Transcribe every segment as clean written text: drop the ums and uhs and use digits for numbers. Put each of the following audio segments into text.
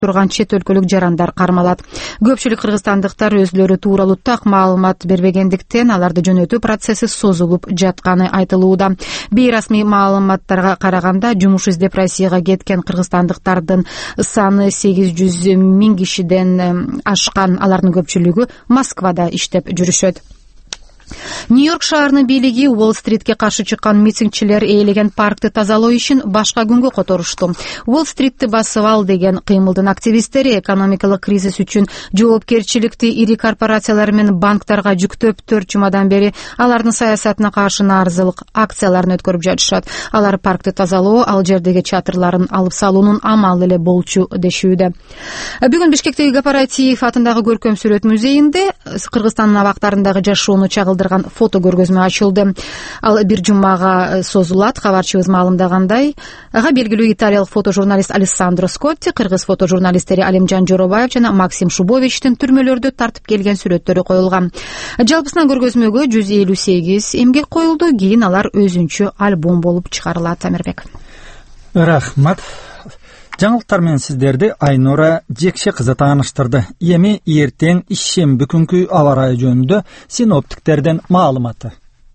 турган чет өлкөлүк жарандар кармалат. Көпчүлүк кыргызстандыктар өзлөрү тууралуу так маалымат бербегендиктен аларды жөнөтүү процесси созулуп жатканы айтылууда. Бейрасмий маалыматтарга караганда жумуш издеп Россияга кеткен кыргызстандыктардын саны 800 000 кишиден ашкан. Алардын көпчүлүгү Москвада иштеп жүрүшөт. Нью-Йорк шаарынын бийлиги Уолл-стритке каршы чыккан митингчилер ээлеген паркты тазалоо ишин башка күнгө которушту. Уолл-стритти басып ал деген кыймылдын активисттери экономикалык кризис үчүн жоопкерчиликти ири корпорациялар менен банктарга жүктөп 4 жумадан бери алардын саясатына каршы нааразылык акцияларын өткөрүп жатышат. Алар паркты тазалоо, ал жердеги чатырларын алып салуунун амалы эле болчу дешүүдө. Бүгүн Бишкектеги Кооператив атындагы көркөм сүрөт музейинде Кыргызстандын абактарындагы жашоону чагылдырган фото көргөзмө ачылды. Ал бир жумага созулат. Кабарчыбыз маалымдагандай, белгилүү италиялык фотожурналист Алессандро Скотти, кыргыз фотожурналисттери Алимжан Жоробаев жана Максим Шубовичтин түрмөлөрдө тартып келген сүрөттөрү коюлган. Жалпысынан көргөзмөгө 158 эмгек коюлду. Кийин алар өзүнчө альбом болуп чыгарылат. Амирбек. Рахмат. Жаңылыктар менен сиздерди Айнура Жекше кызы тааныштырды. Эми эртең ишемби күнкү аба ырайы жөнүндө синоптиктерден маалыматы.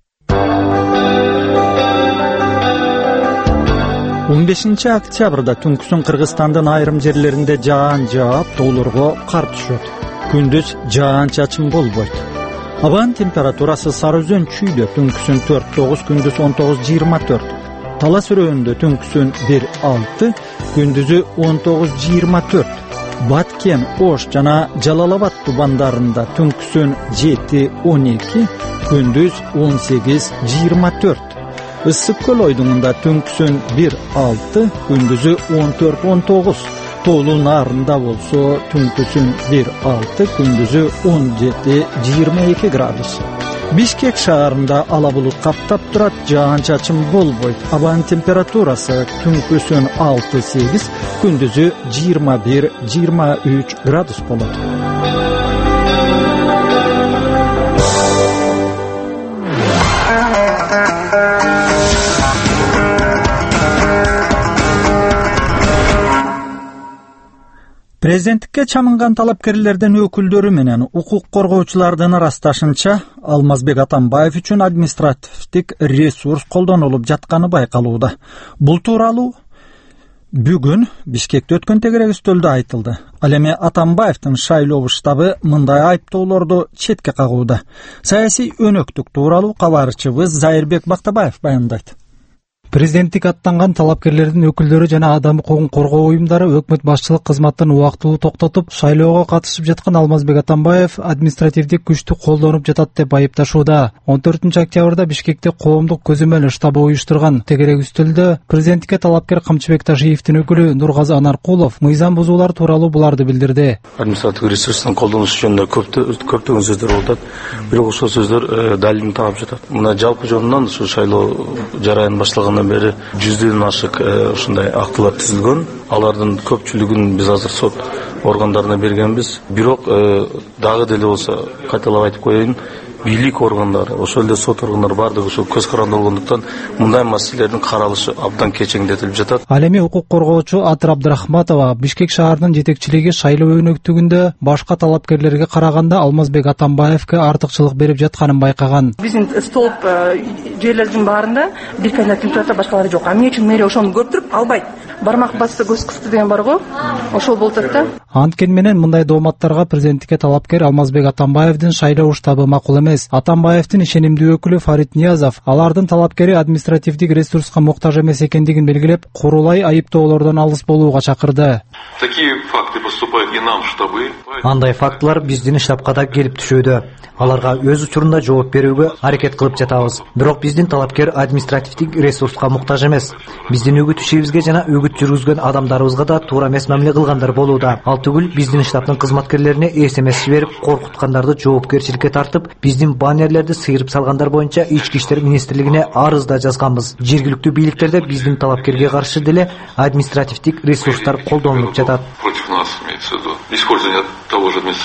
15 октябрда түнкүсүн Кыргызстандын айрым жерлеринде жаан жаап, тоолорго кар түшөт. Күндүз жаан-чачын болбойт. Абанын температурасы Сары Өзөн чүйдө түнкүсүн 4-9, күндүз 19-24. Талас өрөөндө түнкүсүн 1-6, күндүзү 19-24. Баткен, Ош жана Жалал-Абад тубандарында түнкүсүн 7-12, күндүз 18-24. Ысык көл ойдуңунда түнкүсүн 1-6, күндүзү 14-19. Тоолуу нарында болсо түнкүсүн 1-6, күндүзү 17-22 градус. Бишкек шаарында ала булут каптап турат, жаан-чачын болбойт. Абанын температурасы түнкүсүн 6-8, күндүзү 21-23 градус болот. Президенттикке чамынган талапкерлердин өкүлдөрү менен укук коргоочулардын ырасташынча Алмазбек Атамбаев үчүн административдик ресурс колдонулуп жатканы байкалууда. Бул тууралуу бүгүн Бишкекте өткөн тегерек үстөлдө айтылды. Ал эми Атамбаевдин шайлоо штабы мындай айыптоолорду четке кагууда. Саясий өнөктүк тууралуу кабарчыбыз Зайырбек Бактабаев баяндайт. Президенттик аттанган талапкерлердин өкүлдөрү жана адам укугун коргоо уюмдары өкмөт башчылык кызматтын убактылуу токтотуп, шайлоого катышып жаткан Алмазбек Атамбаев административдик күчтү колдонуп жатат деп айыпташууда. 14 октябрда Бишкекте коомдук көзөмөл штабы уюштурган тегерек үстөлдө президентке талапкер Камчыбек Ташиевдин өкүлү Нургазы Анаркулов мыйзам бузуулар тууралуу буларды билдирди. Административдик ресурстун колдонушу жөнүндө көптөгөн сөздөр болуп атат. Бирок ошол сөздөр далилин таап жатат. Мына жалпы жөнүнөн ушу шайлоо жараянын башталгандан бери 100дөн ашык ушундай актылар түзүлгөн. Алардын көпчүлүгүн биз азыр сот органдарына бергенбиз. Бирок дагы деле болсо кайталап айтып коеюн, бийлик органдары, ошол эле сот органдары бардыгы ошо көз каранды болгондуктан мындай маселелердин каралышы абдан кечеңдетилип жатат. Ал эми укук коргоочу Атыр Абдрахматова Бишкек шаарынын жетекчилиги шайлоо өнөктүгүндө башка талапкерлерге караганда Алмазбек Атамбаевке артыкчылык берип жатканын байкаган. Биздин столб жерлердин баарында бир кандидат температура башкалары жок. Эмне үчүн мэрия ошону көрүп туруп албайт? Бармак басты көз кысты деген бар го. Ошол болуп атат да. Анткен менен мындай дооматтарга президенттикке талапкер Алмазбек Атамбаевдин шайлоо штабы макул эмес. Атамбаевдин ишенимдүү өкүлү Фарид Ниязов алардын талапкери административдик ресурска муктаж эмес экендигин белгилеп, курулай айыптоолордон алыс болууга чакырды. Такие факты поступают и нам в штабы. Андай фактылар биздин штабка да келип түшүүдө. Аларга өз учурунда жооп берүүгө аракет кылып жатабыз. Бирок биздин талапкер административдик ресурска муктаж эмес. Биздин үгүт ишибизге жана үгүт жүргүзгөн адамдарыбызга да туура эмес мамиле кылгандар болууда. Ал түгүл биздин штабтын кызматкерлерине СМС жиберип, коркуткандарды жоопкерчиликке тартып, биздин баннерлерди сыйырып салгандар боюнча Ички иштер министрлигине арыз да жазганбыз. Жергиликтүү бийликтерде биздин талапкерге каршы деле административдик ресурстар колдонулуп жатат. Против нас имеется в виду использование того же административного ресурса.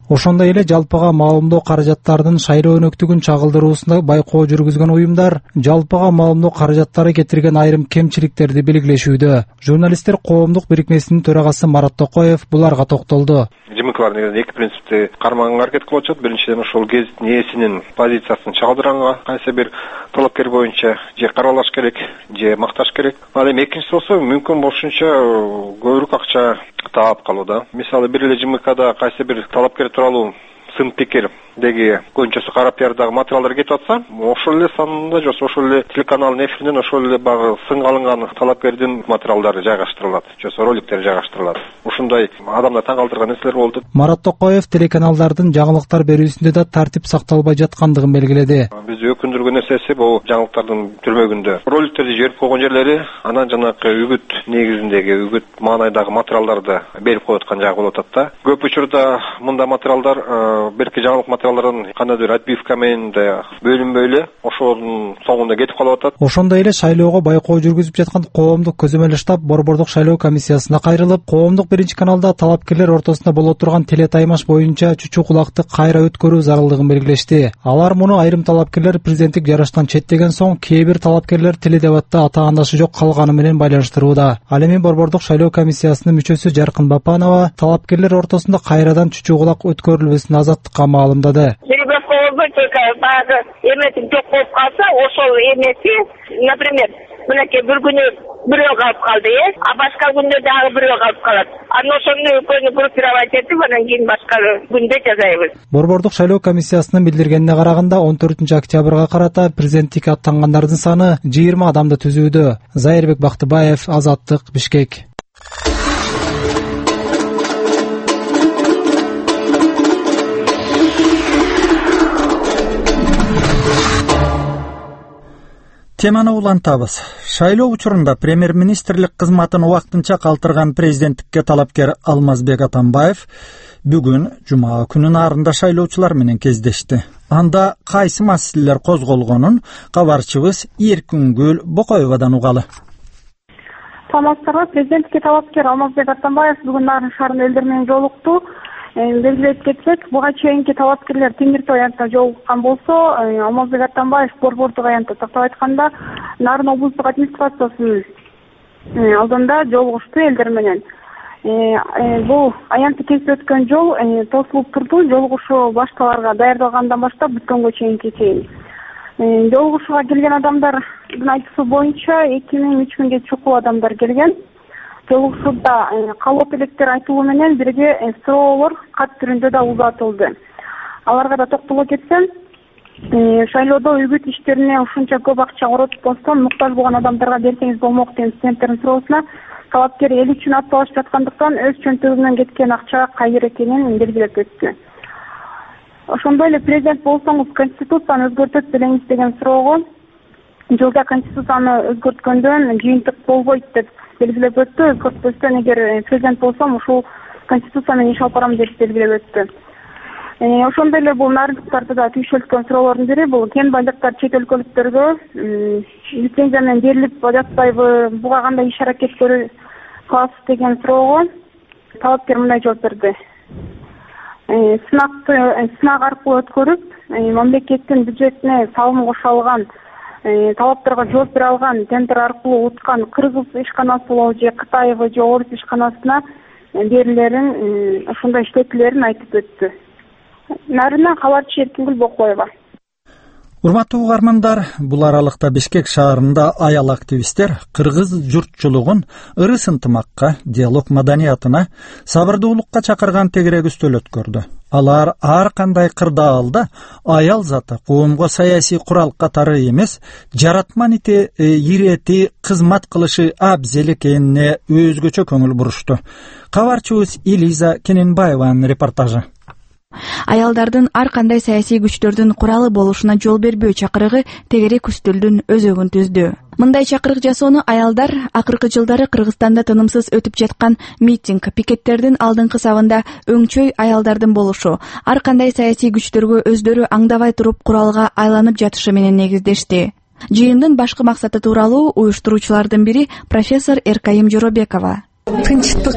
Ошондой эле жалпыга маалымдоо каражаттарынын шайлоо өнөктүгүн чагылдыруусунда байкоо жүргүзгөн уюмдар жалпыга маалымдоо каражаттары кетирген айрым кемчиликтерди белгилешүүдө. Журналисттер коомдук бирикмесинин төрагасы Марат Токоев буларга токтолду. ЖМКлар негизинен эки принципти кармаганга аракет кылып атышат. Биринчиден ошол гезиттин ээсинин позициясын чагылдыранга кайсы бир талапкер боюнча же каралаш керек, же макташ керек. Ал эми экинчиси болсо мүмкүн болушунча көбүрөөк акча таап калууда. Мисалы бир эле ЖМКда кайсы бир талапкер тууралуу сын пикирдеги көбүнчөсү кара пиардагы материалдар кетип атса, ошол эле санында же ошол эле телеканалдын эфиринен ошол эле багы сынга алынган талапкердин материалдары жайгаштырылат, же роликтер жайгаштырылат. Ушундай адамдар таң калтырган нерселер болду. Марат Токоев телеканалдардын жаңылыктар берүүсүндө да тартип сакталбай жаткандыгын белгиледи. Бизди өкүндүргөн нерсеси бул жаңылыктардын түрмөгүндө роликтерди жиберип койгон жерлери, анан жанагы үгүт негизиндеги, үгүт маанайдагы материалдарды берип коюп аткан жагы болуп атат да. Көп учурда мындай материалдар берки жаңылык материалдарын кандайдыр отбивка менен да бөлүнбөй эле ошонун соңунда кетип калып атат. Ошондой эле шайлоого байкоо жүргүзүп жаткан коомдук көзөмөл штаб Борбордук шайлоо комиссиясына кайрылып, коомдук биринчи каналда талапкерлер ортосунда боло турган телетаймаш боюнча чучу кулакты кайра өткөрүү зарылдыгын белгилешти. Алар муну айрым талапкерлер президенттик жараштан четтеген соң кээ бир талапкерлер теледебатта атаандашы жок калганы менен байланыштырууда. Ал эми Борбордук шайлоо комиссиясынын мүчөсү Жаркын Бапанова талапкерлер ортосунда кайрадан чучу кулак өткөрүлбөсүн азаттыкка маалымдады. Баягы эметип жок болуп калса, ошол эмеси, например, мынакей бир күнү бирөө калып калды, а башка күндө дагы бирөө калып калат. Анан ошону экөөнү группировать этип, анан кийин башка күндө жазайбыз. Борбордук шайлоо комиссиясынын билдиргенине караганда 14 октябрга карата президенттикке аттангандардын саны 20 адамды түзүүдө. Зайырбек Бактыбаев, Азаттык, Бишкек. Теманы улантабыз. Шайлоо учурунда премьер-министрлик кызматын убактынча калтырган президенттикке талапкер Алмазбек Атамбаев бүгүн жума күнүнүн арында шайлоочулар менен кездешти. Анда кайсы маселелер козголгонун кабарчыбыз Эркүнгүл Бокоевадан угалы. Саламатсыздарбы, президенттикке талапкер Алмазбек Атамбаев бүгүн Нарын шаарында элдер менен жолукту. Белгилеп кетсек, буга чейинки талапкерлер Теңиртау аянтында жолуккан болсо, Алмазбек Атамбаев Борбордук аянтта, тактап айтканда, Нарын облустук администрациясынын алдында жолугушту элдер менен. Бул аянтты кесип өткөн жол тосулуп турду, жолугушуу башталарга даярдалгандан баштап бүткөнгө чейин. Жолугушууга келген адамдардын айтуусу боюнча 2000-3000ге чукул адамдар келген. Жолугушууда калоп электер айтылуу менен бирге суроолор кат түрүндө да узатылды. Аларга да токтоло кетсем, шайлоодо үгүт иштерине ушунча көп акча коротуп койсом, муктаж болгон адамдарга берсеңиз болмок деген студенттердин суроосуна талапкер эл үчүн атталышып жаткандыктан өз чөнтөгүнөн кеткен акча кайер экенин белгилеп өттү. Ошондой эле президент болсоңуз конституцияны өзгөртөт белеңиз деген суроого жылда конституцияны өзгөрткөндөн жыйынтык болбойт деп белгилеп өттү. Өзгөртпөстөн эгер президент болсом ушул конституция менен иш алып барам деп белгилеп өттү. Ошондой эле бул нарындыктарды да түйшөлткөн суроолордун бири бул кен байлыктар чет өлкөлүктөргө лицензия менен берилип жатпайбы, буга кандай иш аракет кыласыз деген суроого талапкер мындай жооп берди. Сынак аркылуу өткөрүп, мамлекеттин бюджетине салым кошо алган, талаптарга жооп бере алган, тендер аркылуу уткан кыргыз ишканасы болобу же Кытайбы же орус ишканасына берилерин, ошондой иштетүүлөрүн айтып өттү. Нарынан кабарчы Эркүнгүл Бокоева. Урматтуу угармандар, бул аралыкта Бишкек шаарында аял активисттер кыргыз журтчулугун ырыс ынтымакка, диалог маданиятына, сабырдуулукка чакырган тегерек үстөл өткөрдү. Алар ар кандай кырдаалда аял заты коомго саясий курал катары эмес, жаратман ирети кызмат кылышы абзел экенине өзгөчө көңүл бурушту. Кабарчыбыз Элиза Кененбаеванын репортажы. Аялдардын ар кандай саясий күчтөрдүн куралы болушуна жол бербөө чакырыгы тегерек үстөлдүн өзөгүн түздү. Мындай чакырык жасоону аялдар акыркы жылдары Кыргызстанда тынымсыз өтүп жаткан митинг, пикеттердин алдыңкы сабында өңчөй аялдардын болушу, ар кандай саясий күчтөргө өздөрү аңдабай туруп куралга айланып жатышы менен негиздешти. Жыйындын башкы максаты тууралуу уюштуруучулардын бири профессор Эркайым Жоробекова. Тынчтыкты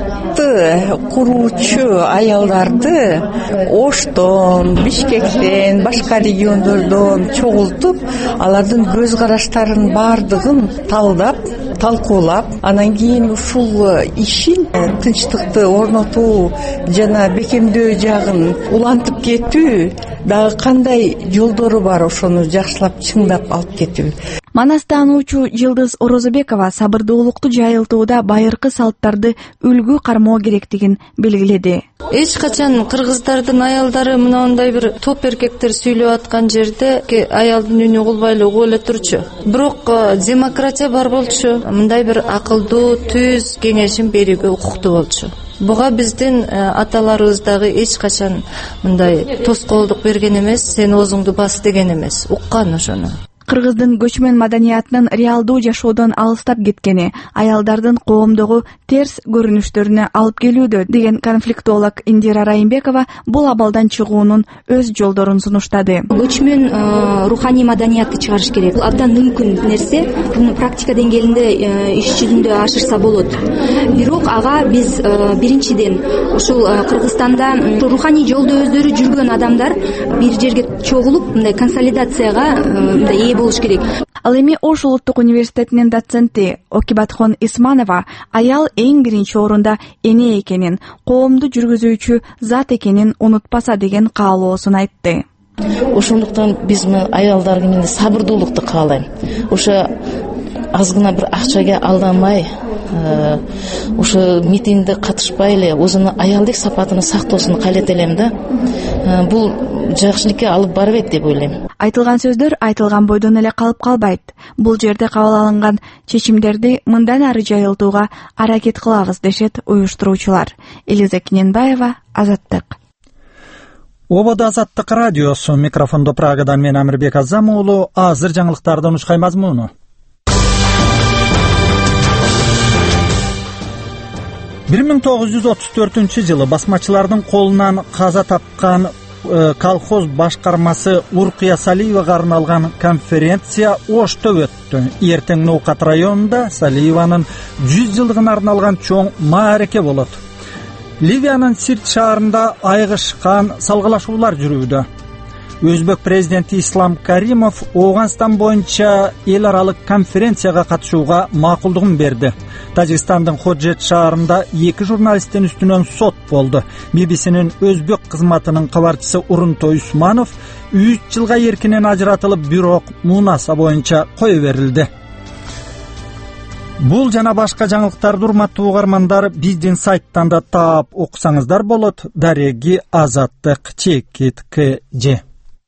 куруучу аялдарды Оштон, Бишкектен, башка региондордон чогултуп, алардын көз караштарынын баардыгын талдап, талкуулап, анан кийин ушул ишин тынчтыкты орнотуу жана бекемдөө жагын улантып кетүү дагы кандай жолдору бар, ошону жакшылап чыңдап алып кетүү. Манас таануучу Жылдыз Орозобекова сабырдуулукту жайылтууда байыркы салттарды үлгү кармоо керектигин белгиледи. Эч качан кыргыздардын аялдары мындай бир топ эркектер сүйлөп аткан жерде аялдын үнү угулбай угуп эле турчу. Бирок демократия бар болчу, мындай бир акылдуу, түз кеңешин берүүгө укуктуу болчу. Буга биздин аталарыбыз дагы эч качан мындай тоскоолдук берген эмес, сен оозуңду бас деген эмес, уккан ошону. Кыргыздын көчмөн маданиятынын реалдуу жашоодон алыстап кеткени аялдардын коомдогу терс көрүнүштөрүнө алып келүүдө деген конфликтолог Индира Райымбекова бул абалдан чыгуунун өз жолдорун сунуштады. Көчмөн руханий маданиятты чыгарыш керек. Бул абдан мүмкүн нерсе. Буну практика деңгээлинде иш жүзүндө ашырса болот. Бирок ага биз биринчиден ушул Кыргызстанда руханий жолдо өздөрү жүргөн адамдар бир жерге чогулуп, мындай консолидацияга болуш керек. Ал эми Ош улуттук университетинин доценти Окибатхон Исманова аял эң биринчи орунда эне экенин, коомду жүргүзүүчү зат экенин унутпаса деген каалоосун айтты. Ошондуктан биз аялдар менен сабырдуулукту каалайм. Ошо азгына бир акчага алданмай, ошо митингде катышпай эле өзүнүн аялдык сапатынын сактоосун каалайт элем да. Бул жакшылыкка алып барбайт деп ойлойм. Айтылган сөздөр айтылган бойдон эле калып калбайт. Бул жерде кабыл алынган чечимдерди мындан ары жайылтууга аракет кылабыз дешет уюштуруучулар. Элиза Кененбаева, Азаттык. Ободо Азаттык радиосу, микрофондо Прагадан мен Амирбек Азам уулу. Азыр жаңылыктардын учкай мазмуну. 1934-жылы басмачылардын колунан каза тапкан колхоз башкармасы Уркия Салиевага арналган конференция Ошто өттү. Эртең Ноокат районунда Салиеванын 100 жылдыгына арналган чоң маареке болот. Ливиянын Сирт шаарында айгышкан салгылашуулар жүрүүдө. Өзбек президенти Ислам Каримов Ооганстан боюнча эл аралык конференцияга катышууга макулдугун берди. Тажикстандын Ходжет шаарында 2 журналисттин үстүнөн сот болду. BBC'нин өзбек кызматынын кабарчысы Урунтой Усманов 3 жылга эркинен ажыратылып, бирок муунаса боюнча кое берилди. Бул жана башка жаңылыктарды урматтуу угармандар биздин сайттан да таап окусаңыздар болот. Дареги Азаттык чекит КЖ.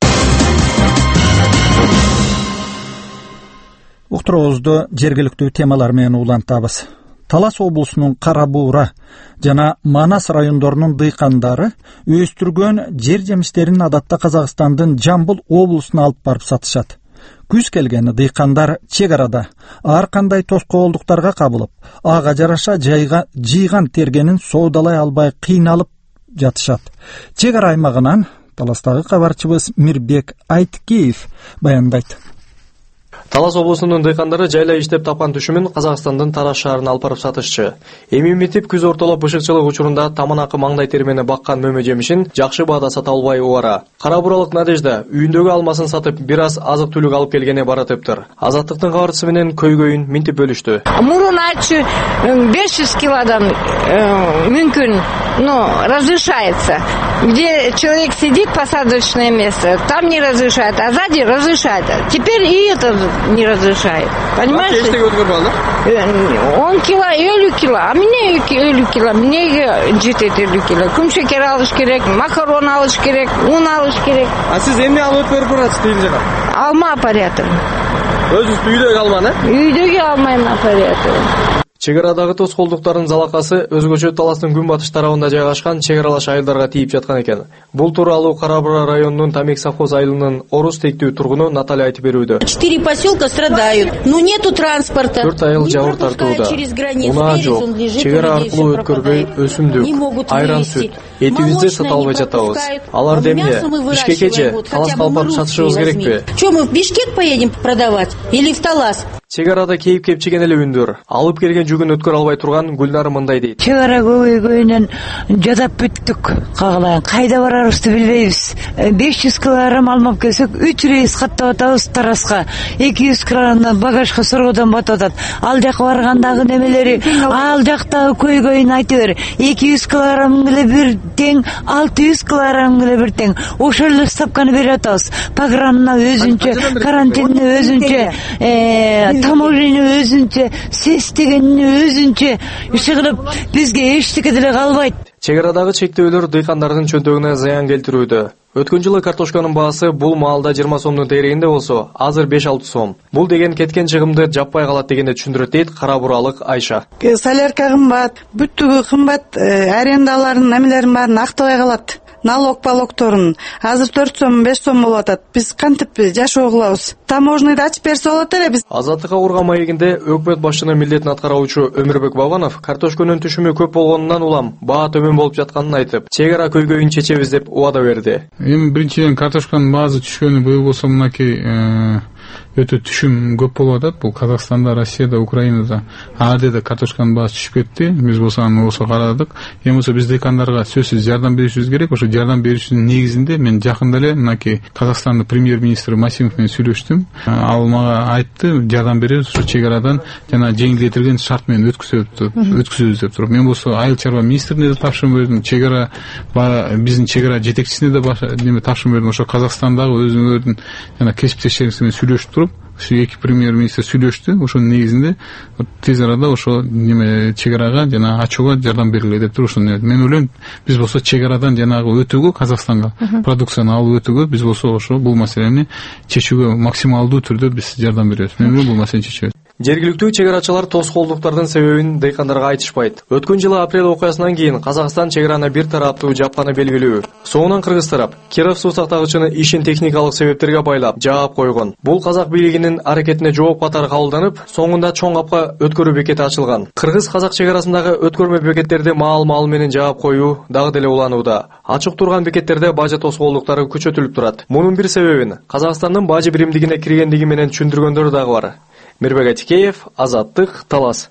Уктуруубузду жергиликтүү темалар менен улантабыз. Талас облусунун Кара Буура жана Манас райондорунун дыйкандары өстүргөн жер жемиштерин адатта Казакстандын Жамбыл облусуна алып барып сатышат. Күз келгени дыйкандар чек арада ар кандай тоскоолдуктарга кабылып, ага жараша жыйган тергенин соодалай албай кыйналып жатышат. Чек ара аймагынан Таластагы кабарчыбыз Мирбек Айткеев баяндайт. Талас облусунун дыйкандары жайла иштеп тапкан түшүмүн Казакстандын Тараз шаарына алып барып сатышчы. Эми митип күз ортолоп бышыкчылык учурунда таманакы маңдай термени баккан мөмө жемишин жакшы баада сата албай убара. Кара Бууралык Надежда үйүндөгү алмасын сатып, бир аз азык-түлүк алып келгене баратыптыр. Азаттыктын кабарчысы менен көйгөйүн минтип бөлүштү. Мурун айтчу 500 килодан мүмкүн, разрешается. Где человек сидит, посадочное место, там не разрешает, а сзади разрешает. Теперь и это не разрешает. Понимаешь? Он кило, 50 кило, а мне 50 кило, мне жетет 50 кило. Күн шекер алыш керек, макарон алыш керек, un алыш керек. А сиз эмне алып берип барасыз дейли жана? Алма аппараты. Өзүңүз үйдөгү алманы? Үйдөгү алмайм аппараты. Чек арадагы тоскоолдуктардын залакасы өзгөчө Таластын күнбатыш тарабында жайгашкан чек аралаш айылдарга тийип жаткан экен. Бул тууралуу Кара Буура районунун Тамек совхоз айылынын Орус тектүү тургуну Наталья айтып берүүдө. 4 поселка страдают. Ну нету транспорта. 4 айыл жабыр тартууда. Унаа жок. Чек ара аркылуу өткөргөй өсүмдүк, айран сүт, этибизди сата албай жатабыз. Аларды эмне? Бишкекке же Таласка алып барып сатышыбыз керекпи? Что, мы в Бишкек поедем продавать или в Талас? Чек арада кейип кепчиген эле үндөр. Алып келген жүгүн өткөрө албай турган Гүлнар мындай дейт. Чек ара көбөйгөнүнөн жадап бүттүк. Кайда барарыбызды билбейбиз. 500 килограмм алмап келсек 3 рейс каттап атабыз Тараска. 200 килограммдан багажга соргодон батып атат. Ал жака баргандагы немелери, ал жактагы көйгөйүн айтып бер. 200 килограмм эле бир тең, 600 килограмм эле бир тең. Ошол эле ставканы берип атабыз. Программа өзүнчө, карантинни өзүнчө, таможняны өзүнчө, сес дегенни өзүнчө. Иши кылып бизге эчтеке деле калбайт. Чек арадагы чектөөлөр дыйкандардын чөнтөгүнө зыян келтирүүдө. Өткөн жылы картошканын баасы бул маалда 20 сомдун тегерегинде болсо, азыр 5-6 сом. Бул деген кеткен чыгымды жаппай калат дегенде түшүндүрөт дейт Кара Буралык Айша. Солярка кымбат, бүттүгү кымбат, арендалардын немелерин баарын актабай калат. Налог-палогторун азыр 4 сом, 5 сом болуп атат. Биз кантип жашоо кылабыз? Таможняды ачып берсе болот эле биз. Азаттыкка курган маегинде өкмөт башчынын милдетин аткаруучу Өмүрбек Бабанов картошканын түшүмү көп болгонунан улам баа төмөн болуп жатканын айтып, чек ара көйгөйүн чечебиз деп убада берди. Эми биринчиден картошканын баасы түшкөнү быйыл болсо мынакей өтө түшүм көп болуп атат. Бул Казакстанда, Россияда, Украинада, АДда картошканын баасы түшүп кетти. Биз болсо аны болсо карадык. Эми болсо биз дыйкандарга сөзсүз жардам беришибиз керек. Ошо жардам берүүчүнүн негизинде мен жакында эле мынакей Казакстандын премьер-министри Масимов менен сүйлөштүм. Ал мага айтты, жардам беребиз, ушу чек арадан жана жеңилдетилген шарт менен өткүзөбүз деп туруп. Мен болсо айыл чарба министрине да тапшырма бердим. Чек ара биздин чек ара жетекчисине да тапшырма бердим. Ошо Казакстандагы өзүңөрдүн жана кесиптештериңиз менен сүйлөшүп туруп, эки премьер-министр сүйлөштү. Ошонун негизинде тез арада ошо чек арага жана ачууга жардам берилет деп туруп. Мен ойлойм, биз болсо чек арадан жанагы өтүүгө, Казакстанга продукцияны алып өтүүгө биз болсо ошо бул маселени чечүүгө максималдуу түрдө биз жардам беребиз. Мен бул маселени чечебиз. Жергиликтүү чек арачылар тоскоолдуктардын себебин дыйкандарга айтышпайт. Өткөн жылы апрель окуясынан кийин Казакстан чек араны бир тараптуу жапканы белгилүү. Соңунан Кыргыз тарап Киров суу сактагычыны ишин техникалык себептерге байлап жаап койгон. Бул казак бийлигинин аракетине жооп катары кабылданып, соңунда чоң апка өткөрүү бекети ачылган. Кыргыз-казак чек арасындагы өткөрмө бекеттерди маал менен жаап коюу дагы деле уланууда. Ачык турган бекеттерде бажы тоскоолдуктары күчөтүлүп турат. Мунун бир себебин Казакстандын бажы биримдигине киргендиги менен түшүндүргөндөр дагы бар. Мирбек Атикеев, Азаттык, Талас.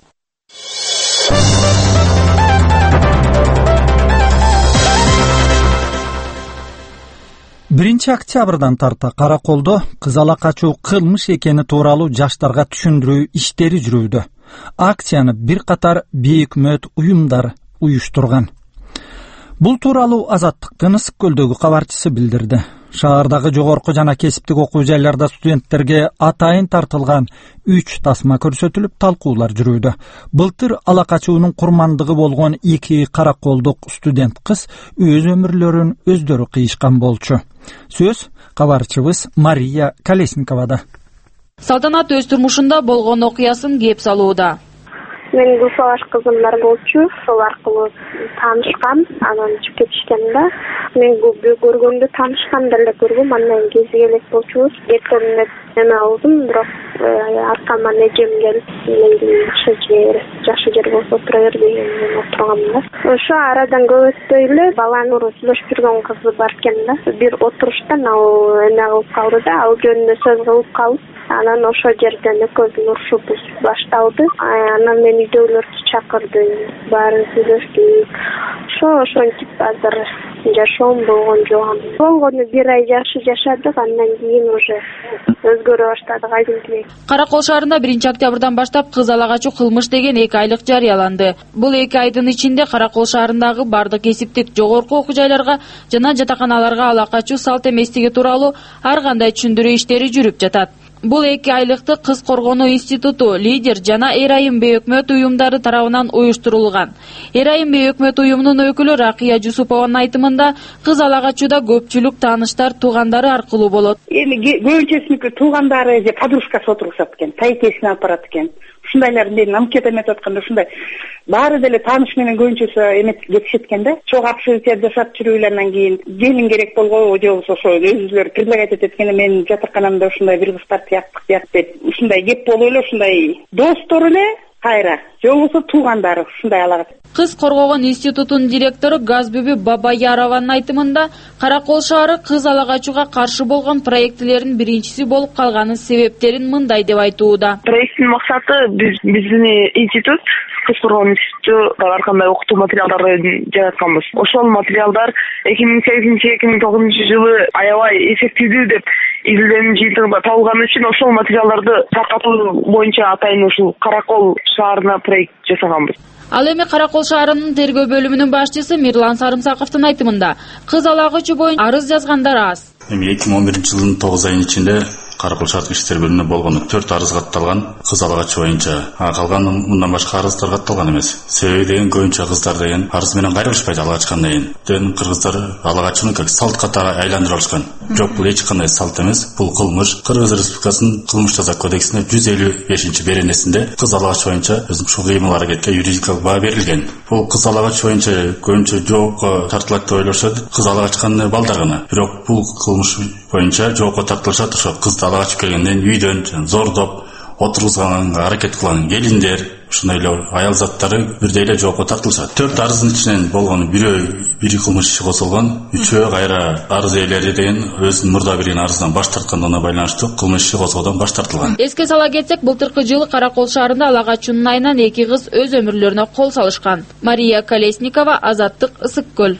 Биринчи октябрдан тарта Караколдо кыз ала качуу кылмыш экени тууралуу жаштарга түшүндүрүү иштери жүрүүдө. Акцияны бир катар бейөкмөт уюмдар уюштурган. Бул тууралуу Азаттыктын Ысык Көлдөгү кабарчысы билдирди. Шаардагы жогорку жана кесиптик окуу жайларда студенттерге атайын тартылган 3 тасма көрсөтүлүп, талкуулар жүрүүдө. Былтыр ала качуунун курмандыгы болгон 2 караколдук студент кыз өз өмүрлөрүн өздөрү кыйышкан болчу. Сөз кабарчыбыз Мария Колесниковада. Салтанат өз турмушунда болгон окуясын кеп салууда. Мен Гүлсалаш кызым бар болчу, сол аркылуу таанышкам, анан чыгып кетишкен да. Мен көргөндө таанышкан деле көргөм, андан кези элек болчубуз. Эртеңде эме алдым, бирок аркама эжем келип, жакшы жер болсо отура бер дегенмен отургам да. Ошо арадан көп өтпөй эле баланы сүйлөшүп жүргөн кызы бар экен да. Бир отуруштан ал эме кылып калды да, ал жөнүндө сөз кылып калып, анан ошо жерден экөөбүздүн урушубуз башталды. Анан мен үйдөгүлөрдү чакырды, баарын сүйлөштүк. Ошентип азыр жашоом болгон жок. Болгону бир ай жакшы жашадык, андан кийин уже өзгөрө баштадык айдын. Каракол шаарында 1 октябрдан баштап кыз ала качуу кылмыш деген 2 айлык жарыяланды. Бул 2 айдын ичинде Каракол шаарындагы бардык кесиптик жогорку окуу жайларга жана жатаканаларга ала качуу салт эместиги тууралуу ар кандай түшүндүрүү иштери жүрүп жатат. Бул 2 айлыкты Кыз коргонуу институту, Лидер жана Эрайым бейөкмөт уюмдары тарабынан уюштурулган. Эрайым бейөкмөт уюмунун өкүлү Ракия Жусупованын айтымында, кыз ала качууда көпчүлүк тааныштар, туугандары аркылуу болот. Эми көбүнчөсүнүкү туугандары же подружкасы отурушат экен, тайкесине алып барат экен. Ушундайлар менен анкета эметип атканда ушундай баары деле тааныш менен көбүнчөсү эметип кетишет экен да. Чоң акча жашап жүрүүлөрүнөн кийин келин керек болгобу же болбосо ошо өзүлөрү предлагать этет экен, мен жатаканамда ушундай бир кыз бар тияктык деп ушундай кеп болуп эле ушундай достор эле кайра, же болбосо туугандары ушундай алат. Кыз коргогон институтунун директору Газбүбү Бабаярованын айтымында Каракол шаары кыз ала качууга каршы болгон проектилердин биринчиси болуп калганын себептерин мындай деп айтууда. Проекттин максаты биздин институт кыз коргоо институту ар кандай окутуу материалдарын жаратканбыз. Ошол материалдар 2008-2009 жылы аябай эффективдүү деп изилдөөнүн жыйынтыгында табылган үчүн ошол материалдарды таркатуу боюнча атайын ушул Каракол шаарына проект жасаганбыз. Ал эми Каракол шаарынын тергөө бөлүмүнүн башчысы Мирлан Сарымсаковдун айтымында кыз ала качуу боюнча арыз жазгандар аз. Эми 2011 жылдын 9 айынын ичинде Каракол шаардык иштер бөлүмүнө болгон 4 арыз катталган кыз ала качуу боюнча. Калган мындан башка арыздар катталган эмес. Себеби деген көбүнчө кыздар деген арыз менен кайрылышпайт ала качкандан кийин. Кыргыздар ала качууну как салт катары айландырып алышкан. Жок, бул эч кандай салт эмес. Бул кылмыш. Кыргыз Республикасынын кылмыш жаза кодексине 155-беренесинде кыз ала качуу боюнча ушул кыймыл аракетке юридикалык баа берилген. Бул кыз ала качуу боюнча көбүнчө жоопко тартылат деп ойлошот. Кыз ала качкан балдар гана. Бирок бул кылмыш боюнча жоопко тартылышат ошо кызды ала качып келгенден үйдөн зордоп отургузганга аракет кылган келиндер, ушундай эле аял заттары бирдей эле жоопко тартылышат. 4 арыздын ичинен болгон бир кылмыш иши козголгон, үчөө кайра арыз ээлери деген өзүнүн мурда берген арызынан баш тарткандыгына байланыштуу кылмыш иши козгоодон баш тартылган. Эске сала кетсек, былтыркы жылы Каракол шаарында ала качуунун айынан 2 кыз өз өмүрлөрүнө кол салышкан. Мария Колесникова, Азаттык, Ысык көл.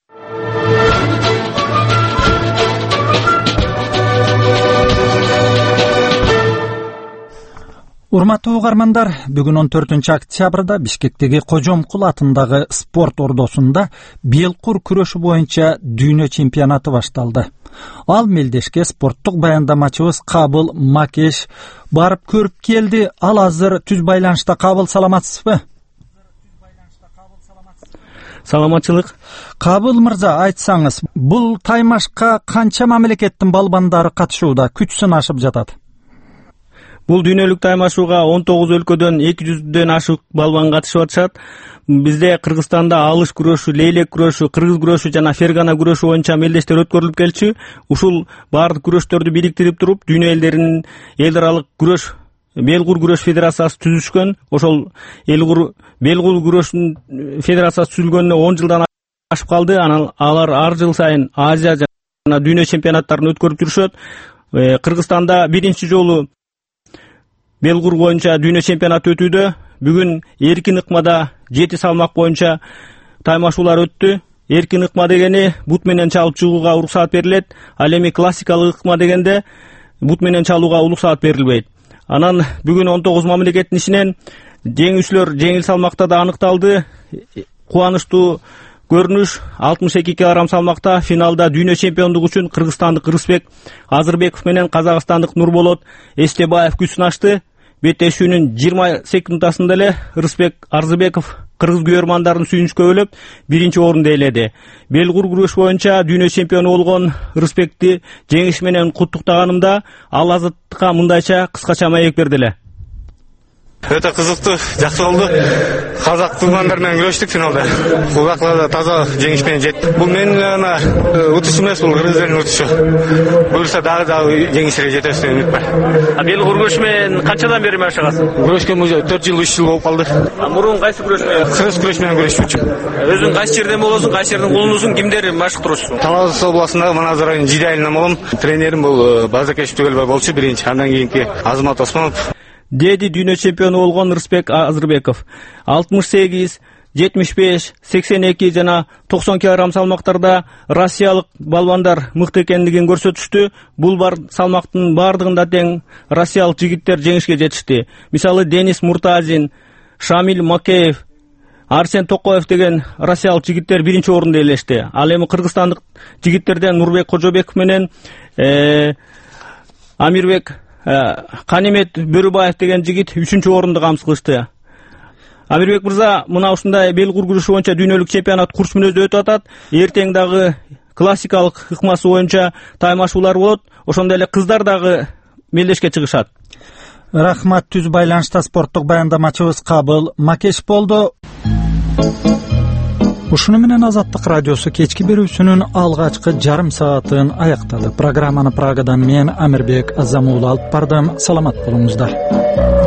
Урматтуу угармандар, бүгүн 14-октябрда Бишкектеги Кожомкул атындагы спорт ордосунда белкур күрөшү боюнча дүйнө чемпионаты башталды. Ал мелдешке спорттук баяндамачыбыз Кабыл Макеш барып көрүп келди. Ал азыр түз байланышта. Кабыл, саламатсызбы? Саламатчылык. Кабыл мырза, айтсаңыз, бул таймашка канча мамлекеттин балбандары катышууда, күч сынашып жатат? Бул дүйнөлүк таймашууга 19 өлкөдөн 200дөн ашык балбан катышып атышат. Бизде Кыргызстанда алыш күрөшү, лейлек күрөшү, кыргыз күрөшү жана фергана күрөшү боюнча мелдештер өткөрүлүп келчү. Ушул баардык күрөштөрдү бириктирип туруп, дүйнө элдеринин эл аралык күрөш, белгур күрөш федерациясы түзүшкөн. Ошол белгур күрөшүнүн федерациясы түзүлгөнүнө 10 жылдан ашып калды. Алар ар жыл сайын Азия жана дүйнө чемпионаттарын өткөрүп жүрүшөт. Кыргызстанда биринчи жолу белгур боюнча дүйнө чемпионаты өтүүдө. Бүгүн эркин ыкмада 7 салмак боюнча таймашуулар өттү. Эркин ыкма дегени бут менен чалып чыгууга уруксаат берилет. Ал эми классикалык ыкма дегенде бут менен чалууга уруксаат берилбейт. Анан бүгүн 19 мамлекеттин ичинен жеңүүчүлөр жеңил салмакта да аныкталды. Кубанычтуу көрүнүш 62 кг салмакта финалда дүйнө чемпиондугу үчүн кыргызстандык Рысбек Азырбеков менен казакстандык Нурболот Эстебаев күч сынашты. Беттешүүнүн 20 секундасында эле Рысбек Арзыбеков кыргыз күйөрмандарын сүйүнүчкө бөлөп биринчи орунду ээледи. Белгур күрөш боюнча дүйнө чемпиону болгон Рысбекти жеңиш менен куттуктаганымда ал Азаттыкка мындайча кыскача маек берди эле. Өтө кызыктуу, жакшы болду. Казак туугандар менен күрөштүк финалда. Кулакларда таза жеңиш менен жеттик. Бул менин утушум эмес, бул кыргыздардын утушу. Буюрса дагы жеңишке жетебиз деп үмүт бар. Белгур күрөш менен канчадан бери машыгасыз? Күрөшкөн 4 жыл, 3 жыл болуп калды. Мурун кайсы күрөш менен? Кыргыз күрөш менен күрөшчүмүн. Өзүң кайсы жерден болосуң, кайсы жердин кулунусуң, кимдер машыктырасың? Талас областындагы Маназар айылынын Жиде айылынан болом. Тренерим бул Базакеш Түгөлбай болчу, биринчи. Андан кийинки Азамат Осмонов. Деди дүйнө чемпиону болгон Рысбек Азырбеков 68, 75, 82 жана 90 кг салмактарда россиялык балбандар мыкты экендигин көрсөтүштү. Бул бар салмактын бардыгында тең россиялык жигиттер жеңишке жетишти. Мисалы Денис Муртазин, Шамиль Макеев, Арсен Токоев деген россиялык жигиттер биринчи орунду ээлешти. Ал эми кыргызстандык жигиттерден Нурбек Кожобеков менен Амирбек Канимет Бөрүбаев деген жигит 3-чү орунду камсыз кылышты. Амирбек мырза, мына ушундай белгур күрөшү боюнча дүйнөлүк чемпионат курс мүнөздө өтүп атат. Эртең дагы классикалык ыкмасы боюнча таймашуулар болот. Ошондой эле кыздар дагы мелдешке чыгышат. Рахмат, түз байланышта спорттук баяндамачыбыз Кабыл Макеш болду. Ушуну менен Азаттык радиосу кечки берүүсүнүн алгачкы жарым саатын аяктады. Программаны Прагадан мен Амирбек Азамул алып бардым. Саламат болуңуздар.